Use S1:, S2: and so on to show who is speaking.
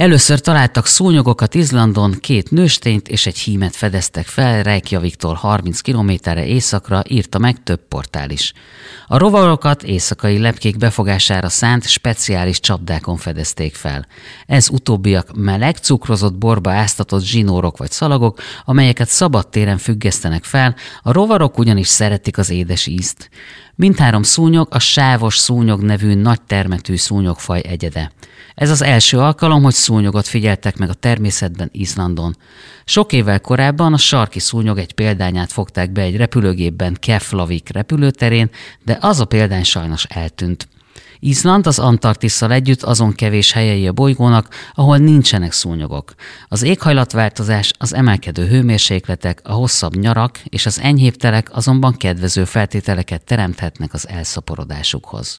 S1: Először találtak szúnyogokat Izlandon, 2 nőstényt és egy hímet fedeztek fel Reykjaviktól 30 kilométerre északra, írta meg több portál is. A rovarokat éjszakai lepkék befogására szánt speciális csapdákon fedezték fel. Ez utóbbiak meleg, cukrozott borba áztatott zsinórok vagy szalagok, amelyeket szabadtéren függesztenek fel, a rovarok ugyanis szeretik az édes ízt. Mindhárom szúnyog a sávos szúnyog nevű nagy termetű szúnyogfaj egyede. Ez az első alkalom, hogy szúnyogot figyeltek meg a természetben Izlandon. Sok évvel korábban a sarki szúnyog egy példányát fogták be egy repülőgépben Keflavik repülőterén, de az a példány sajnos eltűnt. Izland az Antarktisszal együtt azon kevés helyei a bolygónak, ahol nincsenek szúnyogok. Az éghajlatváltozás, az emelkedő hőmérsékletek, a hosszabb nyarak és az enyhébb telek azonban kedvező feltételeket teremthetnek az elszaporodásukhoz.